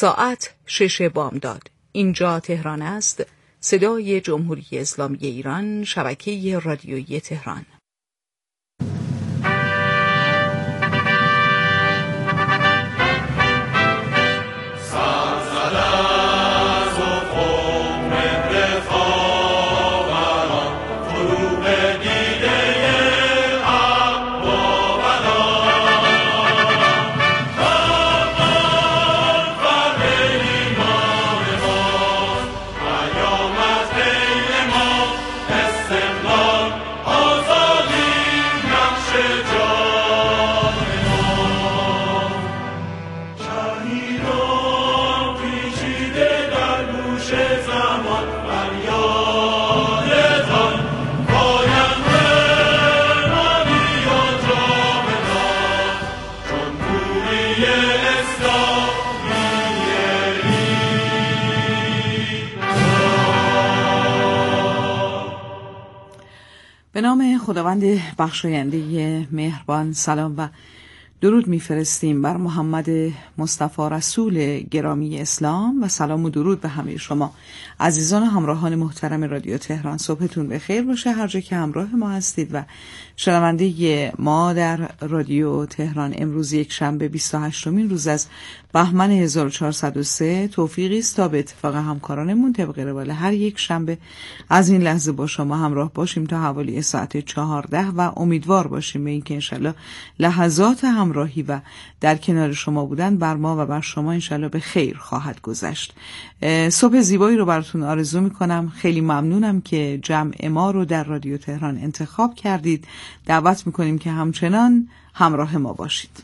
ساعت 6 بامداد. اینجا تهران است. صدای جمهوری اسلامی ایران، شبکه رادیویی تهران. به نام خداوند بخشاینده مهربان، سلام و درود میفرستیم بر محمد مصطفی رسول گرامی اسلام و سلام و درود به همه شما عزیزان و همراهان محترم رادیو تهران. صبحتون بخیر باشه هر جا که همراه ما هستید و شنونده ما در رادیو تهران. امروز یک شنبه 28مین روز از بهمن 1403 توفیقی است تا به اتفاق همکارانمون طبق روال هر یک شنبه از این لحظه با شما همراه باشیم تا حوالی ساعت 14 و امیدوار باشیم به اینکه انشالله لحظات همراهی و در کنار شما بودن بر ما و بر شما انشالله به خیر خواهد گذشت. صبح زیبایی رو براتون آرزو میکنم. خیلی ممنونم که جمع ما رو در رادیو تهران انتخاب کردید. دعوت میکنیم که همچنان همراه ما باشید.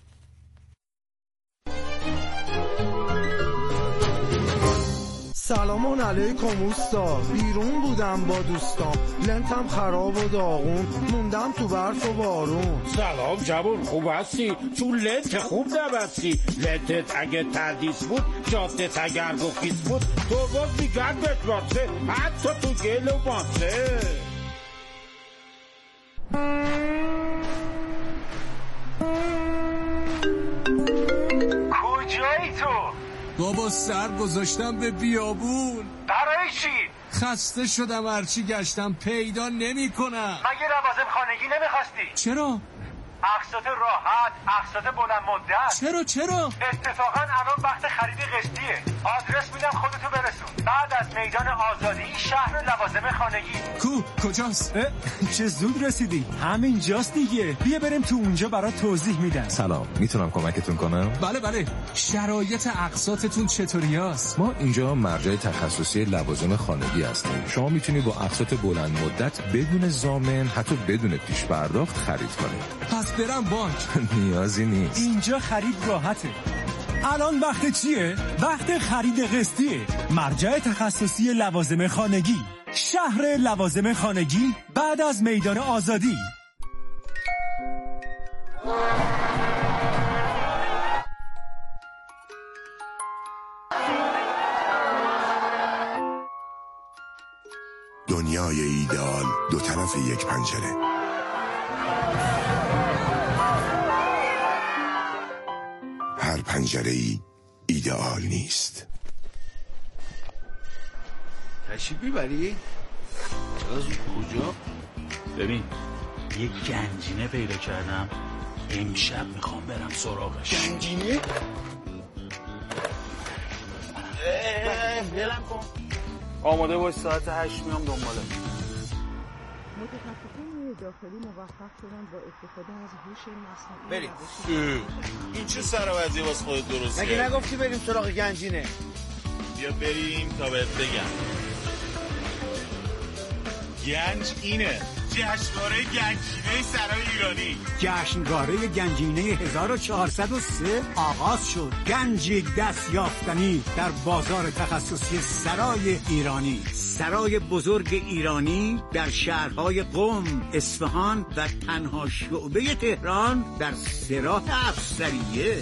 سلام علیکم اوستا، بیرون بودم با دوستام، لنتم خراب و داغون، موندم تو برف و بارون. سلام جوون، خوب هستی؟ چون لنت خوب نبستی. لنتت اگه تردیس بود، جادت اگر گفیز بود، تو باز میگن بتراسه، حتی تو گل و ماسه. کجایی تو؟ بابا سر گذاشتم به بیابون. برای چی؟ خسته شدم، هرچی گشتم پیدا نمی کنم. مگه لوازم خانگی نمیخواستی؟ چرا؟ اقساط راحت، اقساط بلند مدت. چرا؟ اتفاقا الان وقت خرید قسطیه. آدرس میدم خودتو برسون. بعد از میدان آزادی شهر لوازم خانگی. کجاست؟ چه زود رسیدی؟ همینجاست دیگه. بیا بریم تو اونجا برات توضیح میدم. سلام، میتونم کمکتون کنم؟ بله. شرایط اقساطتون چطوریاست؟ ما اینجا مرجع تخصصی لوازم خانگی هستیم. شما میتونید با اقساط بلند مدت بدون ضامن، حتی بدون پیش پرداخت خرید کنید. پس برم بانک؟ نیازی نیست. اینجا خرید راحته. الان وقت چیه؟ وقت خرید قسطیه. مرجع تخصصی لوازم خانگی، شهر لوازم خانگی بعد از میدان آزادی. دنیای ایدئال دو طرف یک پنجره. هر پنجره‌ای ایدئال نیست. تشریف میبری؟ از کجا؟ ببین یک گنجینه پیدا کردم، امشب میخوام برم سراغش. گنجینه؟ بلم کن. آماده باش، ساعت 8 میام دنباله. متخصصین داخلی موفق شدن با استفاده از هوش مصنوعی. بریم. این چه سراوزی واسه خودت درست کردی؟ مگه نگفتی بریم سراغ گنجینه؟ بیا بریم تا بهت بگم. گنج اینه، جشنواره گنجینه سرای ایرانی. جشنواره گنجینه 1403 آغاز شد. گنجی دست یافتنی در بازار تخصصی سرای ایرانی. سرای بزرگ ایرانی در شهرهای قم، اصفهان و تنها شعبه تهران در سراح افسریه.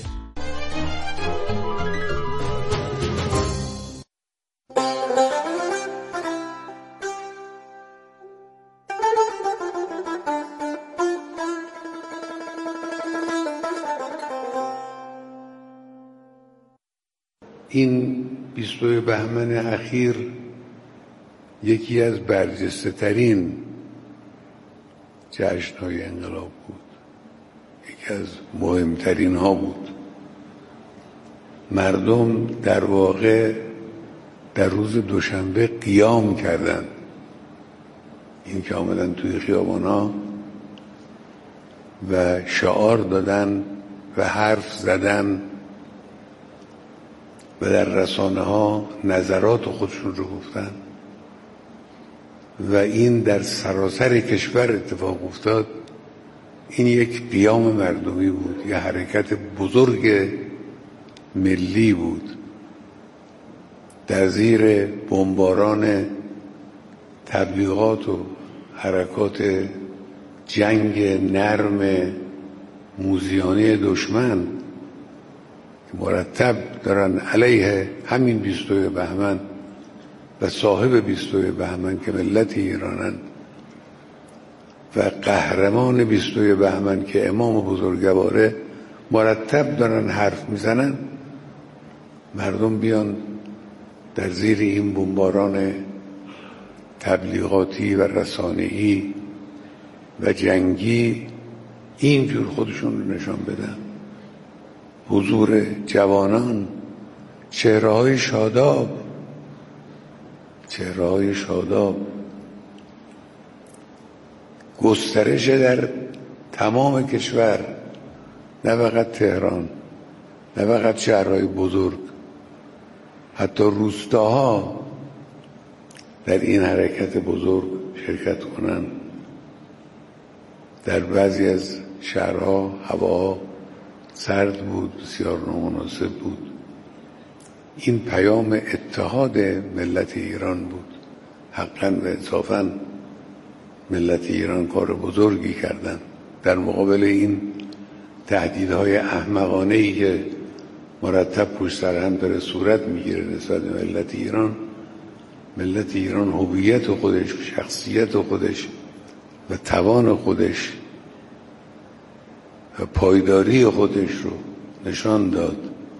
این 22 بهمن اخیر یکی از برجسته ترین جشن‌های انقلاب بود، یکی از مهمترین ها بود. مردم در واقع در روز دوشنبه قیام کردند، این که آمدن توی خیابان‌ها و شعار دادن و حرف زدن و در رسانه‌ها نظرات خودشون رو گفتن و این در سراسر کشور اتفاق افتاد. این یک قیام مردمی بود، یک حرکت بزرگ ملی بود در زیر بمباران تبلیغات و حرکات جنگ نرم موذیانه دشمن که مرتب دارن علیه همین 22 بهمن و صاحب 22 بهمن که ملت ایرانن و قهرمان 22 بهمن که امام بزرگواره مرتب دارن حرف میزنن. مردم بیان در زیر این بمباران تبلیغاتی و رسانه‌ای و جنگی اینجور خودشون رو نشان بدن. حضور جوانان، چهره‌های شاداب، گسترش در تمام کشور، نه فقط تهران، نه فقط شهرهای بزرگ، حتی روستاها در این حرکت بزرگ شرکت کنن. در بعضی از شهرها هوا سرد بود، بسیار نامناسب بود. این پیام اتحاد ملت ایران بود. حقا و انصافا ملت ایران کار بزرگی کردن در مقابل این تهدیدهای احمقانه‌ای که مرتب پشت سر هم داره صورت میگیره نسبت به ملت ایران. ملت ایران هویت خودش، شخصیت خودش و توان خودش و پایداری خودش رو نشان داد.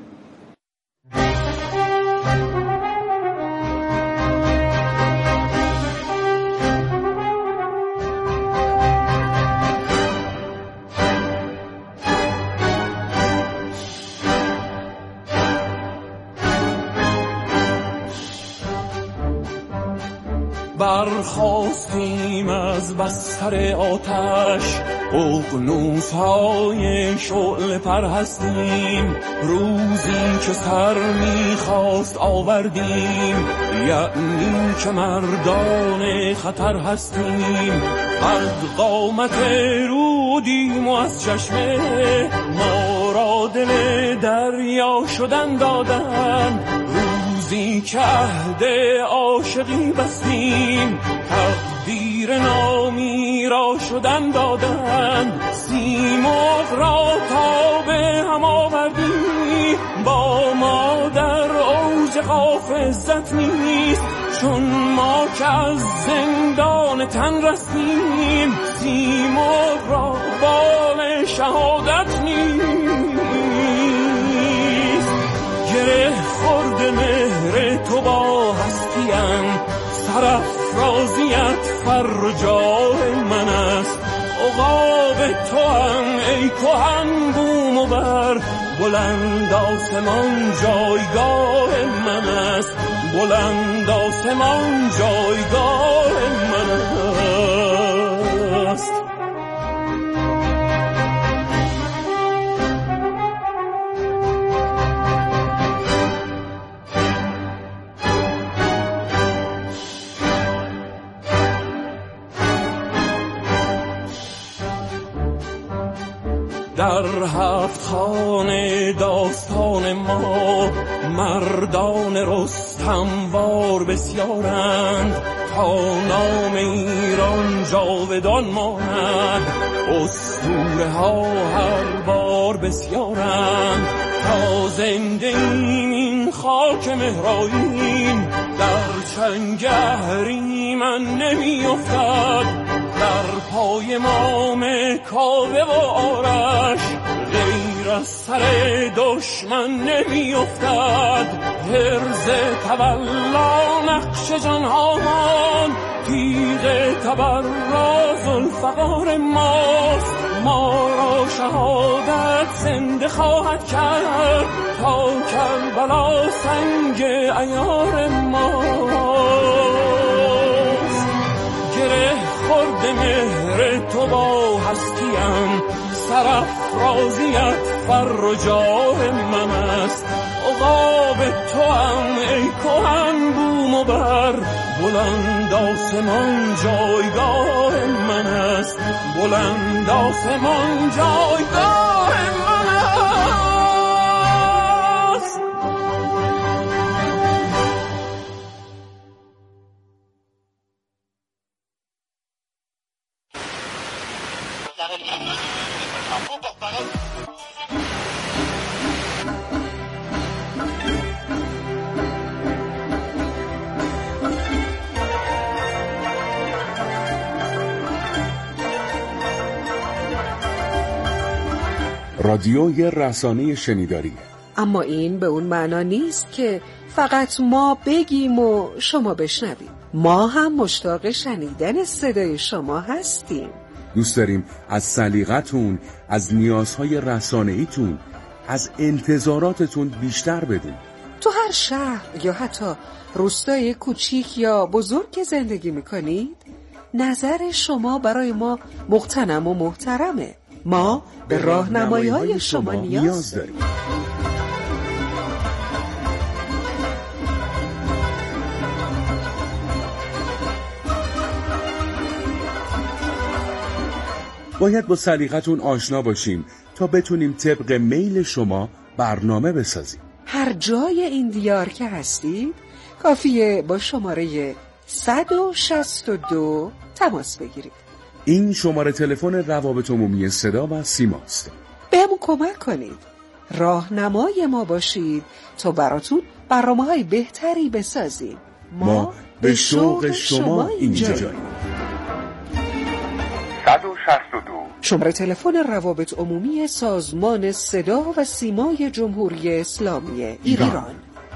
برخاستیم از بستر آتش، ققنوس‌های شعله پر هستیم. روزی که سر می‌خواست آوردیم، یعنی که مردان خطر هستیم. از قامت رودیم و از چشمه ما را دل دریا شدن دادن. روزی که عهد عاشقی بستیم، تقدیر نامی را شدن دادن. سیمرغ را تا به هم آوردی، با ما در اوج قاف عزت نیست. چون ما که از زندان تن رستیم، سیمرغ را بال شهادت نیست. گره خورد مهر تو با هستیم، سرافرازیت فرجاه من است. عقاب تو هم ای کهن بوم و بر، بلند آسمان جایگاه من است. بلند آسمان جایگاه من است. در هفت خانه داستان ما، مردان رستموار بسیارند. تا نام ایران جاودان ماند، اسطوره ها هر بار بسیارند. تا زنده این خاک مهرآیین، در چنگ اهریمن نمی افتد. در پای مام کاوه و آرش، غیر از سر دشمن نمی افتد. حرز تولا نقش جانهامان، تیغ تبرز الفقار ماست. ما را شهادت زنده خواهد کرد، تا کربلا سنگ عیار ماست. گره خورد مهر تو با هستیم، سرافرازیت فر و جاه من است. عقاب تو هم ای کهن بوم و بر، بلند آسمان جایگاه من است. بلند آسمان جایگاه من است. رادیو یه رسانه شنیداریه، اما این به اون معنا نیست که فقط ما بگیم و شما بشنویم. ما هم مشتاق شنیدن صدای شما هستیم. دوست داریم از سلیقتون، از نیازهای رسانه‌ایتون، از انتظاراتتون بیشتر بدونیم. تو هر شهر یا حتی روستای کوچیک یا بزرگ که زندگی میکنید، نظر شما برای ما مغتنم و محترمه. ما به راهنمایی‌های شما نیاز داریم. باید با سلیقتون آشنا باشیم تا بتونیم طبق میل شما برنامه بسازیم. هر جای این دیار که هستید کافیه با شماره 162 تماس بگیرید. این شماره تلفن روابط عمومی صدا و سیماست. بهمون کمک کنید، راهنمای ما باشید تا براتون برنامه‌های بهتری بسازیم. ما به شوق شما اینجاییم. 162 شماره تلفن روابط عمومی سازمان صدا و سیمای جمهوری اسلامی ایران.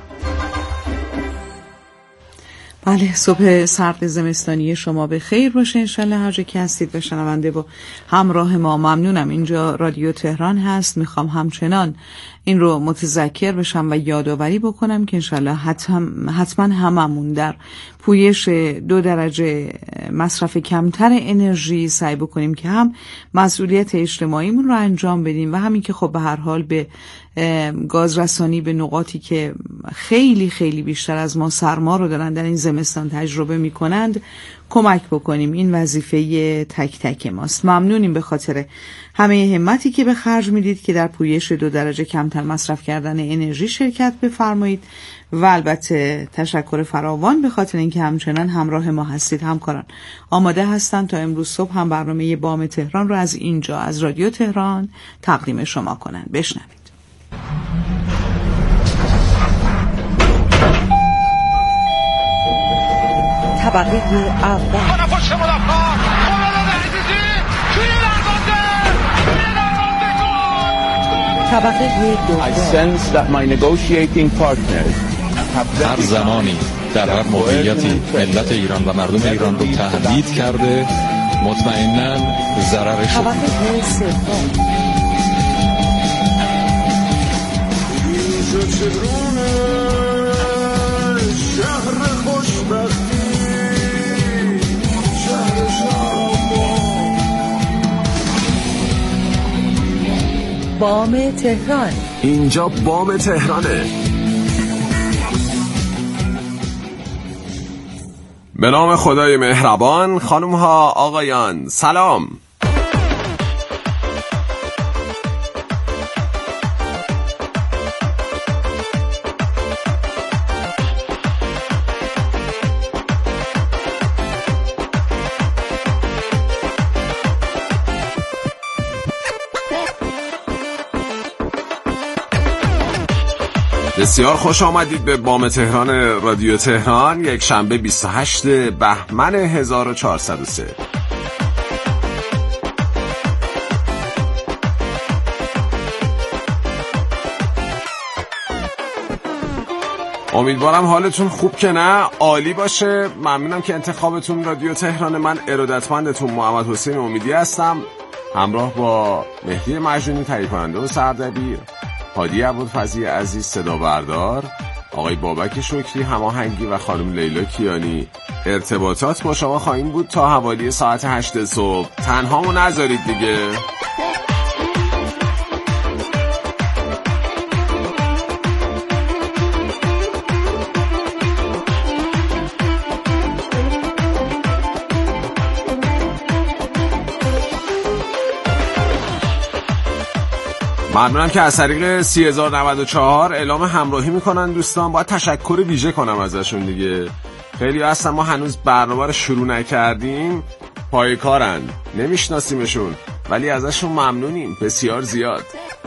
بله، صبح سرد زمستانی شما به خیر باشه انشالله. هر جا که هستید و شنونده و همراه ما ممنونم. اینجا رادیو تهران هست. میخوام همچنان این رو متذکر بشم و یادآوری بکنم که انشالله حتما هممون در پویش 2 درجه مصرف کمتر انرژی سعی بکنیم که هم مسئولیت اجتماعیمون رو انجام بدیم و همین که خب به هر حال به گازرسانی به نقاطی که خیلی خیلی بیشتر از ما سرما رو دارن در این زمستان تجربه میکنند کمک بکنیم. این وظیفه تک تک ماست. ممنونیم به خاطر همه همتی که به خرج میدید که در پویش 2 درجه کمتر مصرف کردن انرژی شرکت بفرمایید و البته تشکر فراوان به خاطر اینکه همچنان همراه ما هستید. همکاران آماده هستن تا امروز صبح هم برنامه بام تهران رو از اینجا از رادیو تهران تقدیم شما کنن. بشنوید. طبقه اول. طبقه دوم. هر زمانی در هر موقعیتی ملت ایران و مردم ایران رو تهدید کرده، مطمئناً ضررش. طبقه سوم. شهر خوشبختی، شهر بام تهران. اینجا بام تهرانه. به نام خدای مهربان. خانم ها آقایان سلام. بسیار خوش آمدید به بام تهران رادیو تهران. یک شنبه 28 بهمن 1403. امیدوارم حالتون خوب که نه عالی باشه. ممنونم که انتخابتون رادیو تهران. من ارادتمندتون محمد حسین امیدی هستم، همراه با مهدی مجنونی تهیه کننده و سردبیر، هادی ابوالفضلی عزیز صدا بردار، آقای بابک شکری هماهنگی و خانم لیلا کیانی ارتباطات با شما خواهیم بود تا حوالی ساعت 8 صبح. تنهامو نذارید دیگه. ممنونم که از طریق 3094 اعلام همراهی میکنن دوستان. باید تشکر ویژه کنم ازشون دیگه. خیلی هستن ما هنوز برنامه رو شروع نکردیم، پای کارن، نمیشناسیمشون، ولی ازشون ممنونیم بسیار زیاد.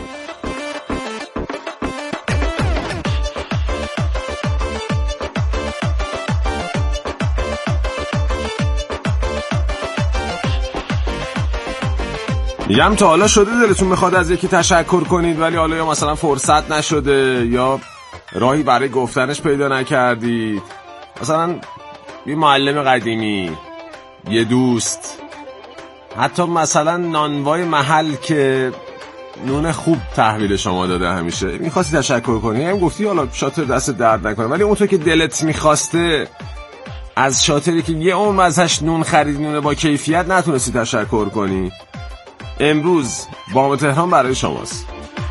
میگم تا حالا شده دلتون میخواد از یکی تشکر کنید ولی حالا یا مثلا فرصت نشده یا راهی برای گفتنش پیدا نکردید، مثلا یه معلم قدیمی، یه دوست، حتی مثلا نانوای محل که نون خوب تحویل شما داده همیشه میخواستی تشکر کنی، هم گفتی حالا شاطر دست درد نکنه، ولی اون تو که دلت میخواسته از شاطری که یه عمر ازش نون خرید، نون با کیفیت، نتونستی تشکر کنی، امروز بام تهران برای شماست.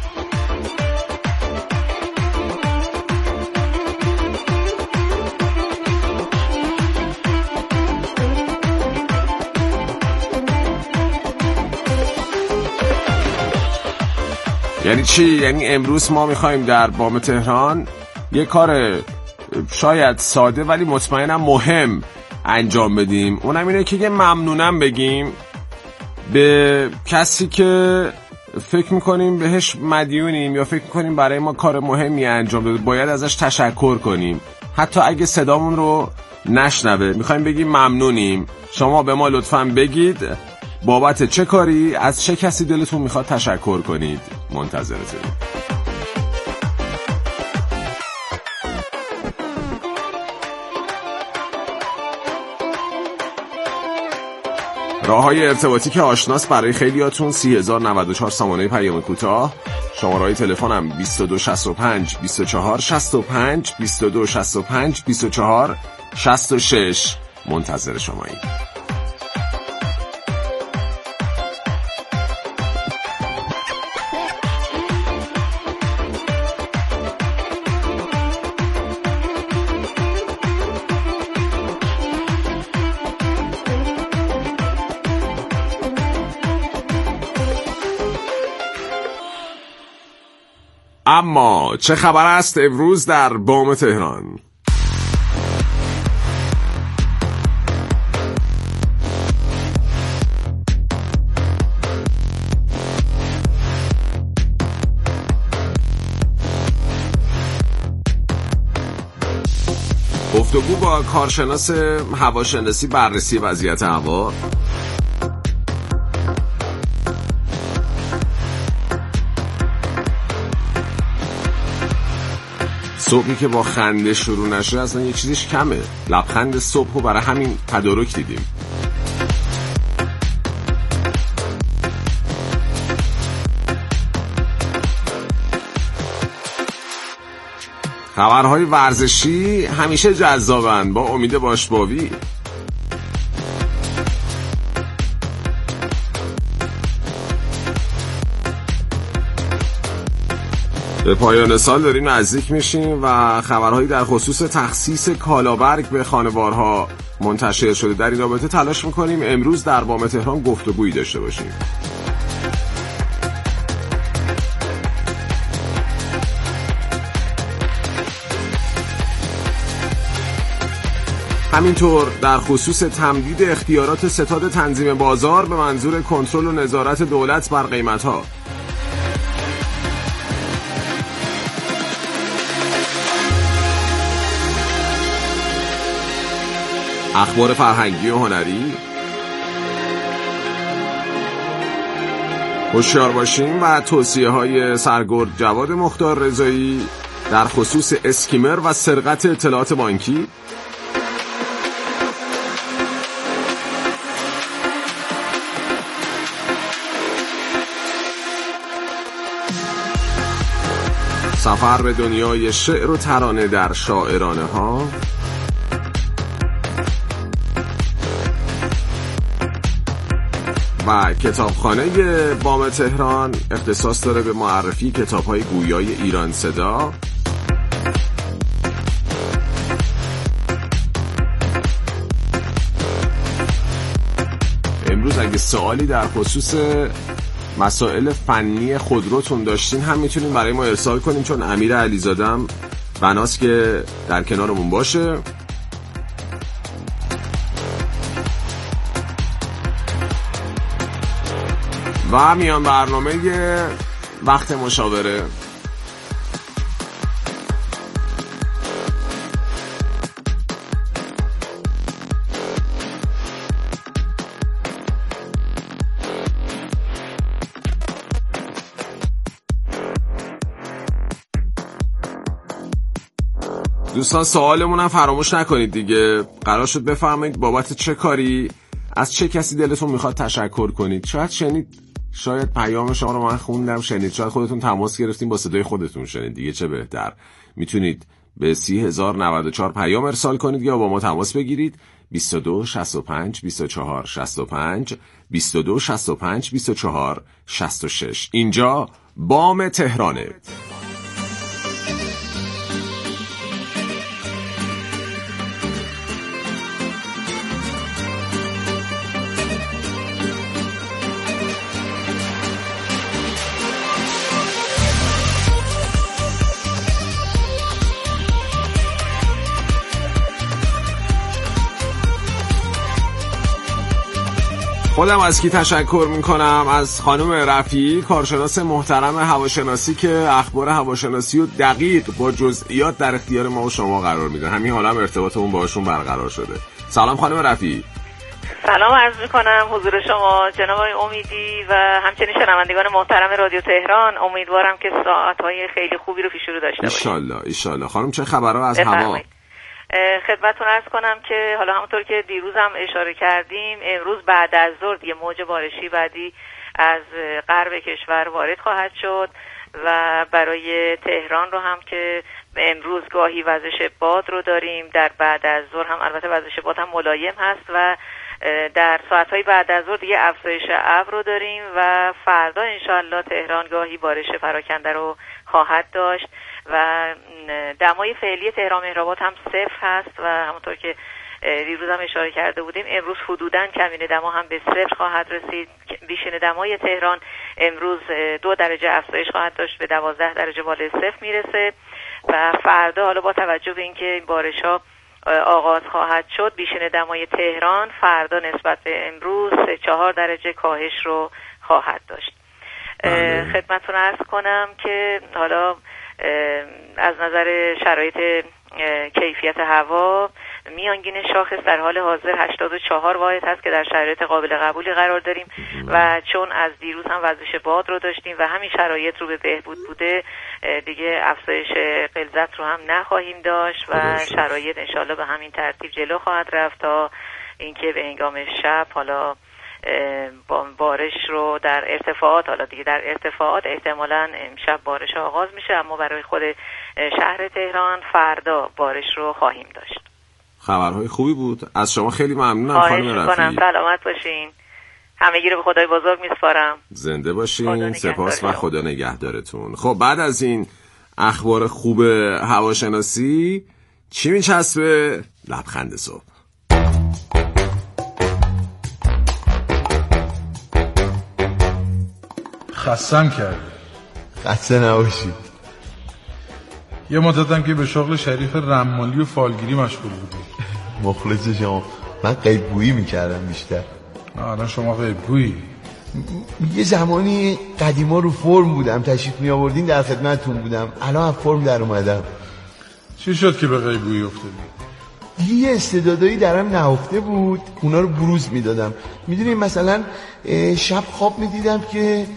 یعنی چی؟ یعنی امروز ما میخوایم در بام تهران یه کار شاید ساده ولی مطمئنم مهم انجام بدیم. اونم اینه که یه ممنونم بگیم به کسی که فکر میکنیم بهش مدیونیم یا فکر میکنیم برای ما کار مهمی انجام داده، باید ازش تشکر کنیم حتی اگه صدامون رو نشنوه. میخوایم بگیم ممنونیم، شما به ما لطفاً بگید بابت چه کاری از چه کسی دلتون میخواد تشکر کنید. منتظرتیم. راه‌های ارتباطی که آشناس برای خیلیاتون 30,094 سامانه پیام کوتاه، شماره‌های تلفنم 2265 24 65 2265 24 66. منتظر شماییم. اما چه خبر است امروز در بام تهران؟ گفتگو با کارشناس هواشناسی بررسی وضعیت هوا، صبحی که با خنده شروع نشه اصلا یه چیزش کمه. لبخند صبحو برای همین تدارک دیدیم. خبرهای ورزشی همیشه جذابن با امید باشباوی. به پایان سال داریم نزدیک میشیم و خبرهایی در خصوص تخصیص کالابرگ به خانوارها منتشر شده. در این رابطه تلاش میکنیم امروز در بام تهران گفتگویی داشته باشیم. همینطور در خصوص تمدید اختیارات ستاد تنظیم بازار به منظور کنترل و نظارت دولت بر قیمت‌ها. اخبار فرهنگی و هنری، هوشیار باشیم و توصیه‌های سرگرد جواد مختار رضایی در خصوص اسکیمر و سرقت اطلاعات بانکی. سفر به دنیای شعر و ترانه در شاعرانه ها. و کتابخانه بام تهران اختصاص داره به معرفی کتاب‌های گویای ایران صدا. امروز اگه سوالی در خصوص مسائل فنی خودروتون داشتین هم میتونین برای ما ارسال کنین، چون امیر علیزادم بناست که در کنارمون باشه. و میان برنامه وقت مشاوره. دوستان سوالمون هم فراموش نکنید دیگه. قرار شد بفرمایید بابت چه کاری از چه کسی دلتون میخواد تشکر کنید. شاید پیام شما رو من خوندم شنید، شاید خودتون تماس گرفتین با صدای خودتون شنید دیگه، چه بهتر. میتونید به 30094 پیام ارسال کنید یا با ما تماس بگیرید. 22 65 24 65 22 65 24 66. اینجا بام تهرانه. خودم از کی تشکر میکنم؟ از خانم رفیعی، کارشناس محترم هواشناسی که اخبار هواشناسی و دقیق با جزئیات در اختیار ما و شما قرار میدن. همین حالا هم ارتباطمون باشون برقرار شده. سلام خانم رفیعی. سلام عرض میکنم حضور شما جناب آقای امیدی و همچنین شنوندگان محترم رادیو تهران. امیدوارم که ساعتهای خیلی خوبی رو پیش رو داشته باشید. ایشالله. خانم چه خبرها از هوا؟ خدمتتون عرض کنم که حالا همونطور که دیروز هم اشاره کردیم، امروز بعد از ظهر یه موج بارشی بعدی از غرب کشور وارد خواهد شد و برای تهران رو هم که امروز گاهی وزش باد رو داریم، در بعد از ظهر هم البته وزش باد هم ملایم هست و در ساعتهای بعد از ظهر دیگه افزایش ابر رو داریم و فردا انشالله تهران گاهی بارش پراکنده رو خواهد داشت و دمای فعلی تهران مهرآباد هم 0 هست و همونطور که دیروز هم اشاره کرده بودیم امروز حدوداً کمین دما هم به 0 خواهد رسید. بیشین دمای تهران امروز 2 درجه افزایش خواهد داشت، به 12 درجه بالای 0 میرسه و فردا حالا با توجه به اینکه این بارش‌ها آغاز خواهد شد، بیشین دمای تهران فردا نسبت به امروز 4 درجه کاهش رو خواهد داشت. خدمتتون عرض کنم که حالا از نظر شرایط کیفیت هوا میانگین شاخص در حال حاضر 84 واحد هست که در شرایط قابل قبولی قرار داریم و چون از دیروز هم وزش باد رو داشتیم و همین شرایط رو به بهبود بوده، دیگه افزایش غلظت رو هم نخواهیم داشت و شرایط انشالله به همین ترتیب جلو خواهد رفت تا اینکه به هنگام شب حالا بارش رو در ارتفاعات، حالا دیگه در ارتفاعات احتمالاً امشب بارش آغاز میشه، اما برای خود شهر تهران فردا بارش رو خواهیم داشت. خبرهای خوبی بود. از شما خیلی ممنونم خانم رفیعی. سلامت باشین. همگی رو به خدای بزرگ میسپارم. زنده باشین. سپاس و خدا نگهدارتون. خب بعد از این اخبار خوب هواشناسی چی میچسبه؟ لبخند صبح. خستم کرد. خسته نباشی. یه مدتم که به شغل شریف رمالی و فالگیری مشغول بودی. مخلص شما. من غیبگویی میکردم بیشتر. الان شما غیبگویی؟ یه زمانی قدیما رو فرم بودم، تشریف می آوردین در خدمتتون بودم، الان از فرم در اومدم. چی شد که به غیبگویی افتادی؟ یه استعدادایی درم نهفته بود، اونا رو بروز میدادم. میدونین مثلا شب خواب میدیدم که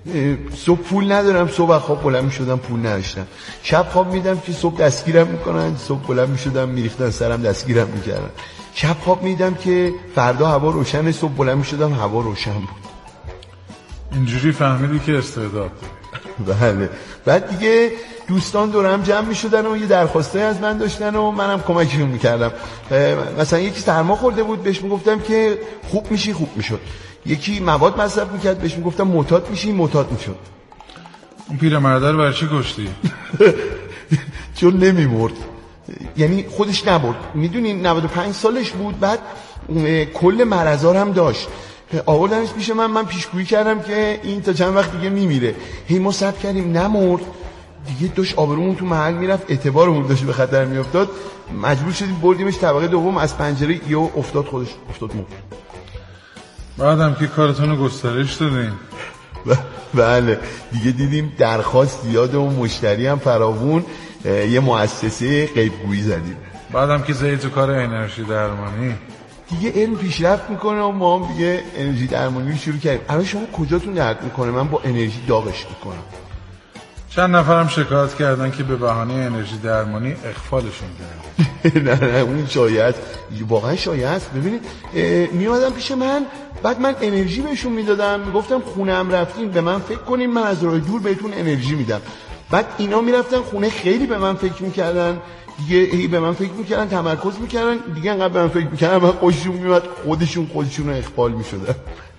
صبح پول ندارم، صبح خواب بلند میشدم پول نداشتم. شب خواب میدم که صبح دستگیرم میکنن، صبح بلند میشدم میریختن سرم دستگیرم میکردن. شب خواب میدم که فردا هوا روشنه، صبح بلند میشدم هوا روشن بود. اینجوری فهمیدی که استعداد داری. بله. بعد دیگه دوستان دورم جمع میشدن و یه درخواسته از من داشتن و منم کمکشون میکردم. مثلا یکی سرما خورده بود، بهش میگفتم که خوب میشی، خوب میشد. یکی مواد مصرف میکرد، بهش میگفتم معتاد میشی، معتاد میشد. اون پیرمرد رو برای چی کشتی؟ چون نمیمرد، یعنی خودش نبرد. میدونی 95 سالش بود، بعد کل مرضا هم داشت. آوردنش پیش من پیشگویی کردم که این تا چند وقت دیگه میمیره. هی ما صبر کردیم، نمرد. دیگه داشت آبرومون تو محل میرفت، اعتبارمون داشت به خطر میافتاد. مجبور شدیم بردیمش طبقه دوم، از پنجره یهو افتاد، خودش افتاد مرد. بعدم که کارتون رو گسترش دادین. بله دیگه دیدیم درخواست زیاده و مشتری هم فراوون، یه مؤسسه غیبگویی زدیم. بعدم که زدی تو کار انرژی درمانی. دیگه علم پیشرفت میکنه و ما هم دیگه انرژی درمانی رو شروع کردیم. الان شما کجاتون درد میکنه؟ من با انرژی داغش میکنم. چند نفرم شکایت کردن که به بهانه انرژی درمانی اغفالشون کردن. نه اون شایعه، واقعا شایعه است. ببینید میومدن پیش من، بعد من انرژی بهشون میدادم، میگفتم خونه هم رفتین به من فکر کنین، من از راه دور بهتون انرژی میدم. بعد اینا میرفتن خونه، خیلی به من فکر میکردن دیگه، به من فکر میکردن، تمرکز میکردن دیگه، انقدر به من فکر میکردن من خوششون میومد خودشون رو اغفال میشدن.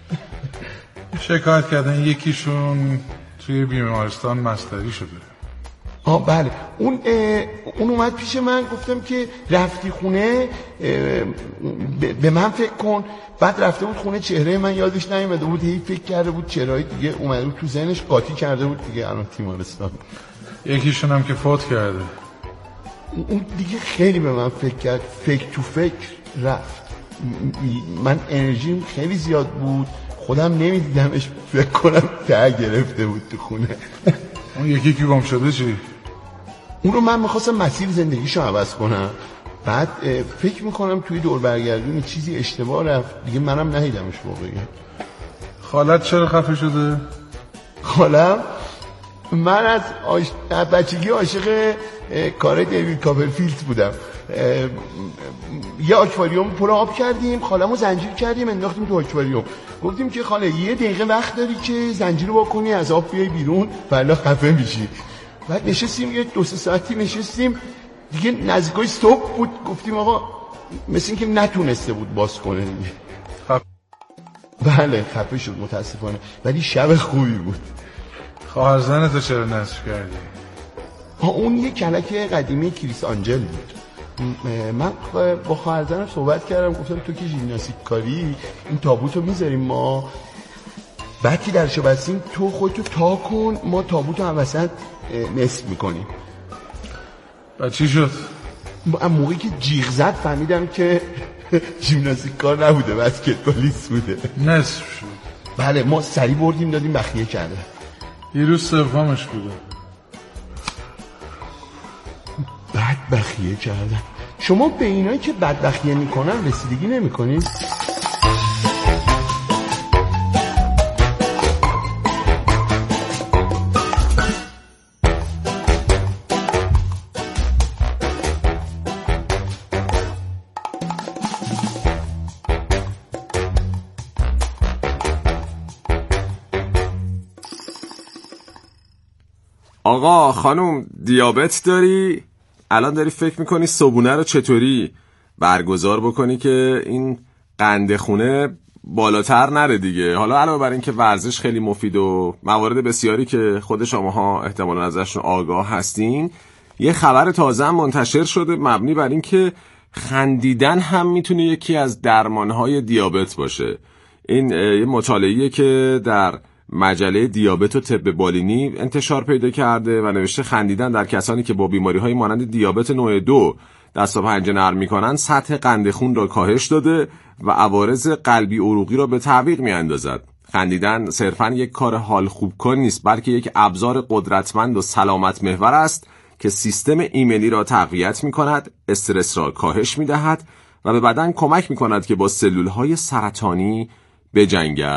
شکایت کردن یکیشون توی بیمارستان مستری شده. بله اون اومد پیش من، گفتم که رفتی خونه به من فکر کن. بعد رفته بود خونه، چهره من یادش نیومده بود، هی فکر کرده بود چهرهای دیگه اومده بود تو ذهنش، قاطی کرده بود دیگه، الان تیمارستان. یکیشون هم که فوت کرده. اون دیگه خیلی به من فکر کرد، فکر تو فکر رفت. من انرژیم خیلی زیاد بود، خودم نمیدیدمش، فکر کنم ته گرفته بود تو خونه. اون یکی که گم شده چی؟ اون رو من میخواستم مسیر زندگیشو عوض کنم، بعد فکر میکنم توی دور برگردونی چیزی اشتباه رفت دیگه، منم ندیدمش واقعا. خالت چرا خفه شده؟ خالم من از بچگی عاشق کار دیوید کاپرفیلد بودم. یه آکواریوم پر آب کردیم، خالمو زنجیر کردیم انداختیم تو آکواریوم، گفتیم که خاله 1 دقیقه وقت داری که زنجیر رو بکنی از آب بیای بیرون ولی خفه میشی. بعد نشستیم یه 2-3 ساعتی نشستیم دیگه، نزدیکای صبح بود، گفتیم آقا مثل این که نتونسته بود باز کنه دیگه. بله خفه شد متاسفانه، ولی شب خوبی بود. خواهر زنتو چرا نصف کردی؟ اون یه کلک قدیمی کریس آنجل بود. من با خواهر زنم صحبت کردم، گفتم تو که ژیمناستیک کاری، این تابوتو میذاریم ما، بعد که درشو بستیم تو خودتو تا کن، ما تابوتو هم وسط نصف میکنیم. بعد چی شد؟ موقعی که جیغ زد فهمیدم که ژیمناستیک کار نبوده، بسکتبالیست بوده. نصف شد. بله ما سری بردیم دادیم بخیه کرده. یه روز سومش بوده. بعد بخیه کردن. شما به اینایی که بدبخیه میکنن رسیدگی نمیکنید؟ آقا خانم دیابت داری؟ الان داری فکر میکنی صبونه رو چطوری برگزار بکنی که این قند خونه بالاتر نره دیگه. حالا علاوه بر این که ورزش خیلی مفید و موارد بسیاری که خود شماها احتمالاً ازشون آگاه هستین، یه خبر تازه هم منتشر شده مبنی بر این که خندیدن هم میتونه یکی از درمانهای دیابت باشه. این یه مطالعه‌ایه که در مجله دیابت و طب بالینی انتشار پیدا کرده و نوشته خندیدن در کسانی که با بیماری‌های مانند دیابت نوع 2 دست و پنجه نرم می‌کنند سطح قند خون را کاهش داده و عوارض قلبی عروقی را به تعویق می‌اندازد. خندیدن صرفاً یک کار حال خوب کن نیست، بلکه یک ابزار قدرتمند و سلامت محور است که سیستم ایمنی را تقویت می‌کند، استرس را کاهش می‌دهد و به بدن کمک می‌کند که با سلول‌های سرطانی بجنگد.